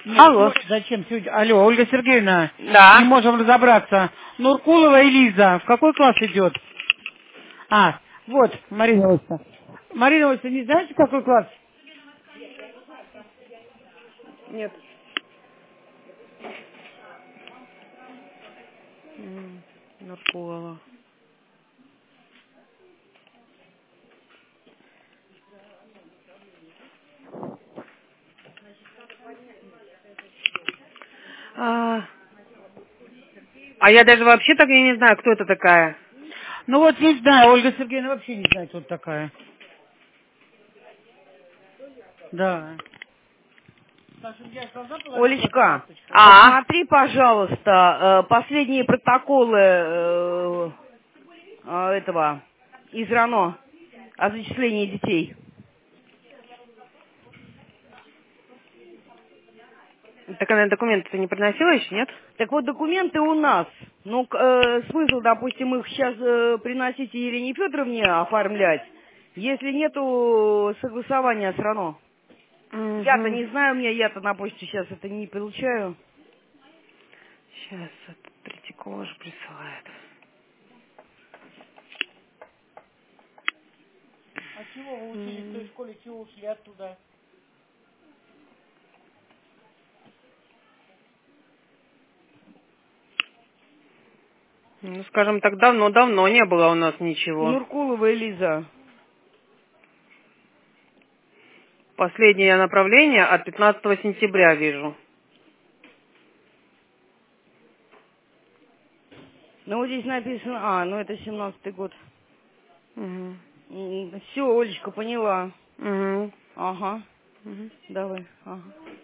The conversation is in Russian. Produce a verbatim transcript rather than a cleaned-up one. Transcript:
Нет, Алло. вот зачем сегодня? Алло, Ольга Сергеевна, Да. не можем разобраться. Нуркулова Элиза, в какой класс идет? А, вот, Марина Васильевна. Марина Васильевна, не знаете, в какой класс? Нет. М, Нарколова. А, а я даже вообще так и не знаю, кто это такая. Ну вот, не знаю, Ольга Сергеевна вообще не знает, кто такая. Да. Саша, я должна положить вашу Олечка, карточку? А, посмотри, пожалуйста, э, последние протоколы э, э, этого из РАНО о зачислении детей. так она документы-то не приносила еще, нет? Так вот, документы у нас. Ну, к- э, смысл, допустим, их сейчас э, приносить Елене Федоровне оформлять, если нету согласования с РАНО. Я-то Угу. не знаю, у меня я-то на почте сейчас это не получаю. Сейчас, это Третьякова же присылает. А чего вы учились в той М, школе, чего ушли оттуда? Ну, скажем так, давно-давно не было у нас ничего. Нуркулова Элиза. Последнее направление от пятнадцатого сентября вижу. Ну, вот здесь написано, а, ну это семнадцатый год. Угу. Все, Олечка, поняла. Угу. Ага, Угу. давай, ага.